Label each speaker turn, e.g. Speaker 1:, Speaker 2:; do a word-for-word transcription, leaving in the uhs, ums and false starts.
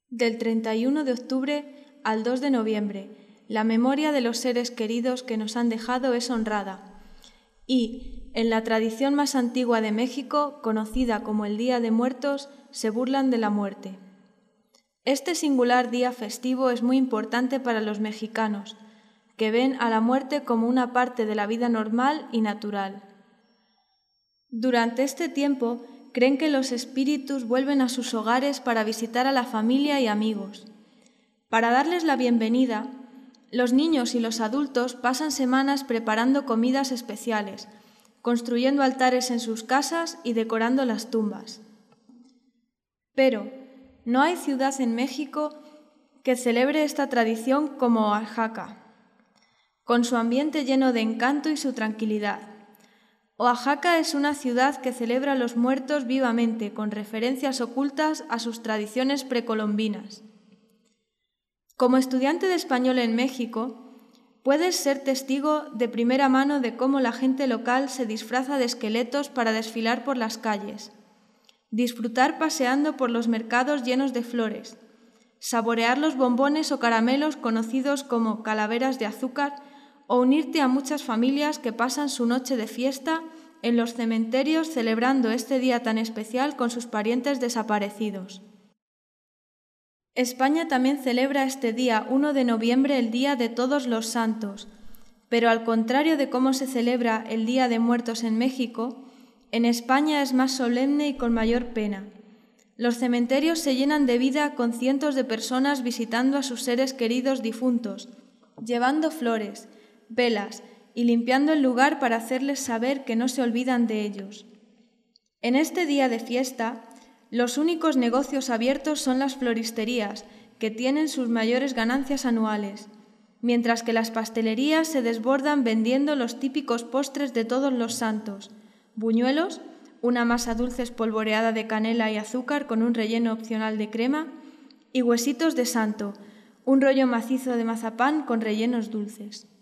Speaker 1: Del treinta y uno de octubre al dos de noviembre, la memoria de los seres queridos que nos han dejado es honrada y, en la tradición más antigua de México, conocida como el Día de Muertos, se burlan de la muerte. Este singular día festivo es muy importante para los mexicanos, que ven a la muerte como una parte de la vida normal y natural. Durante este tiempo, creen que los espíritus vuelven a sus hogares para visitar a la familia y amigos. Para darles la bienvenida, los niños y los adultos pasan semanas preparando comidas especiales, construyendo altares en sus casas y decorando las tumbas. Pero no hay ciudad en México que celebre esta tradición como Oaxaca, con su ambiente lleno de encanto y su tranquilidad. Oaxaca es una ciudad que celebra a los muertos vivamente, con referencias ocultas a sus tradiciones precolombinas. Como estudiante de español en México, puedes ser testigo de primera mano de cómo la gente local se disfraza de esqueletos para desfilar por las calles, disfrutar paseando por los mercados llenos de flores, saborear los bombones o caramelos conocidos como calaveras de azúcar o unirte a muchas familias que pasan su noche de fiesta en los cementerios celebrando este día tan especial con sus parientes desaparecidos. España también celebra este día uno de noviembre el Día de Todos los Santos, pero al contrario de cómo se celebra el Día de Muertos en México, en España es más solemne y con mayor pena. Los cementerios se llenan de vida con cientos de personas visitando a sus seres queridos difuntos, llevando flores, velas y limpiando el lugar para hacerles saber que no se olvidan de ellos. En este día de fiesta, los únicos negocios abiertos son las floristerías, que tienen sus mayores ganancias anuales, mientras que las pastelerías se desbordan vendiendo los típicos postres de todos los santos: buñuelos, una masa dulce espolvoreada de canela y azúcar con un relleno opcional de crema, y huesitos de santo, un rollo macizo de mazapán con rellenos dulces.